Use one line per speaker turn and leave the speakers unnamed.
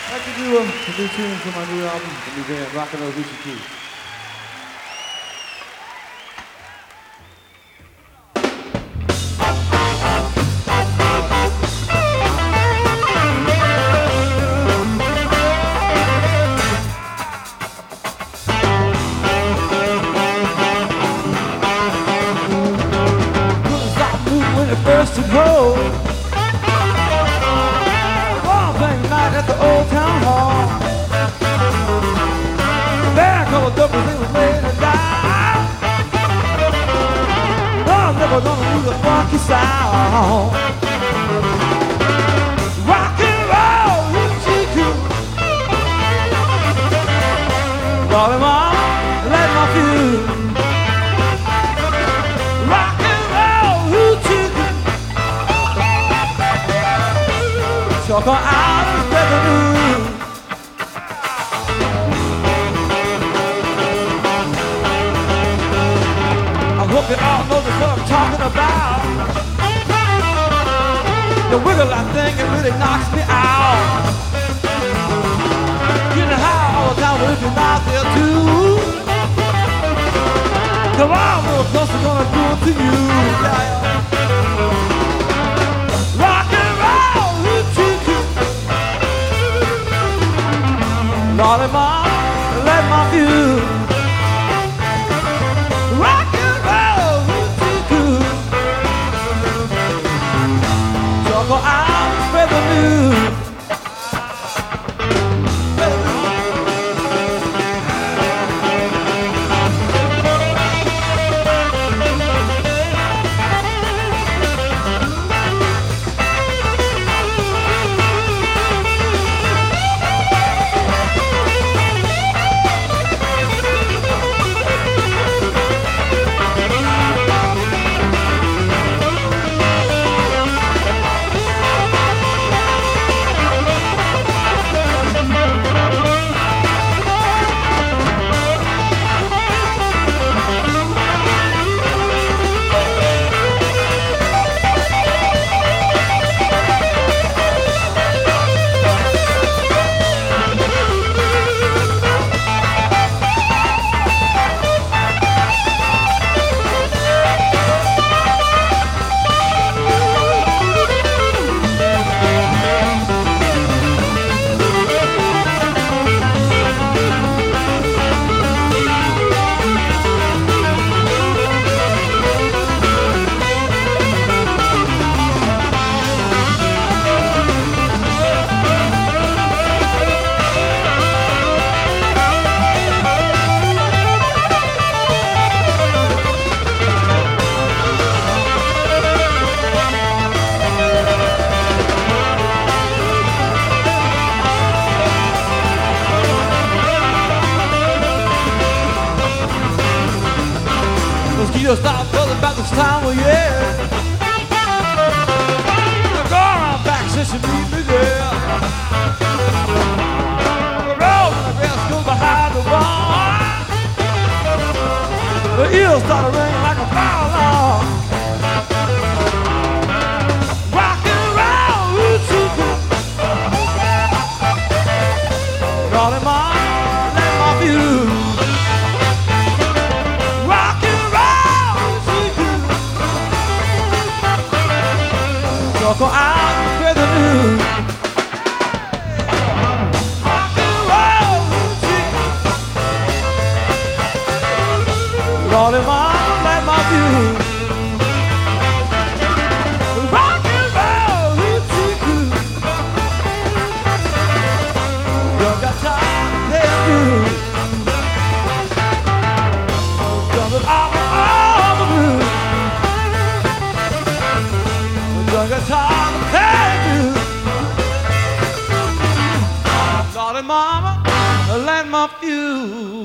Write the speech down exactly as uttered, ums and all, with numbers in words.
I'd like to do a, a new tune for my new album, the new band, Rockin' Those Lucy Key.
First to go, one thing night at the old town hall. There a couple doubles they was laid to die. I'm never gonna lose a funky sound. Rock and roll, hoochie-coo. Brought him on, let my fuse. Talk out of revenue. I hope you all know just what I'm talking about. The wiggle I think it really knocks me out. Getting high all the time, but if you're not there too, come on, little close, I'm gonna do it to you. Yeah. Darling, mom, let my view rock and roll, hoochie-coo. So go out and spread the news. Mosquitoes start buzzing about this time of year. They're going on back since you meet me there. The road and the grass goes behind the barn. The eels start ringing like a fire alarm. Rock and roll, hoochie-coo. Rolling my, let my view. Go out and spread the news. Rock and roll, Lordy, mama, let my view. Rock and roll, hoochie-coo. Don't got time to pay a dues. Done it all, all the blues. Don't got time to pay you. Darling mama, let my fuse.